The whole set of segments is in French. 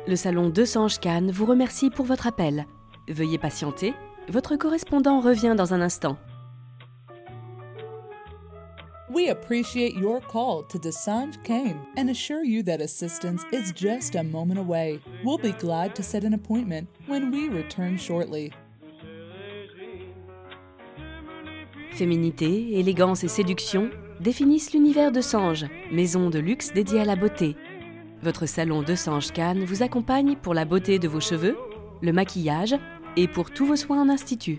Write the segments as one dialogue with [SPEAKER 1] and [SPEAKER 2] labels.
[SPEAKER 1] Le salon Desange Cannes vous remercie pour votre appel. Veuillez patienter, votre correspondant revient dans un instant.
[SPEAKER 2] We appreciate your call to Desange Cannes and assure you that assistance is just a moment away. We'll be glad to set an appointment when we return shortly.
[SPEAKER 1] Féminité, élégance et séduction définissent l'univers Desange, maison de luxe dédiée à la beauté. Votre salon Desange Cannes vous accompagne pour la beauté de vos cheveux, le maquillage et pour tous vos soins en institut.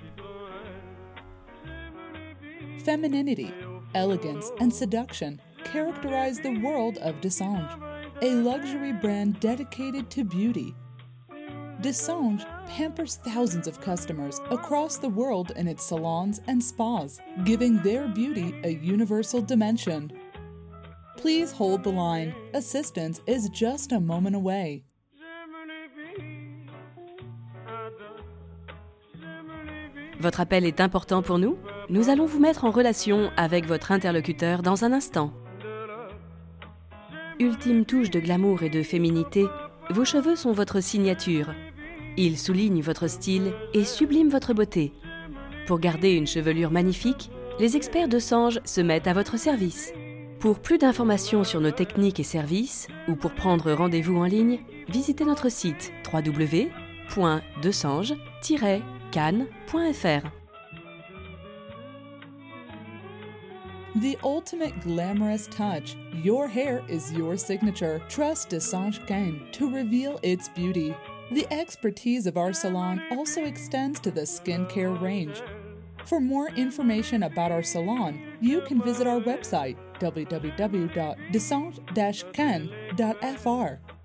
[SPEAKER 2] Femininity, elegance, and seduction characterize the world of Desange, a luxury brand dedicated to beauty. Desange pampers thousands of customers across the world in its salons and spas, giving their beauty a universal dimension. Please hold the line. Assistance is just a moment away.
[SPEAKER 1] Votre appel est important pour nous. Nous allons vous mettre en relation avec votre interlocuteur dans un instant. Ultime touche de glamour et de féminité, vos cheveux sont votre signature. Ils soulignent votre style et subliment votre beauté. Pour garder une chevelure magnifique, les experts Desange se mettent à votre service. Pour plus d'informations sur nos techniques et services ou pour prendre rendez-vous en ligne, visitez notre site www.desange-cannes.fr.
[SPEAKER 2] The ultimate glamorous touch. Your hair is your signature. Trust Desange Cannes to reveal its beauty. The expertise of our salon also extends to the skincare range. For more information about our salon, you can visit our website www.desange-cannes.fr.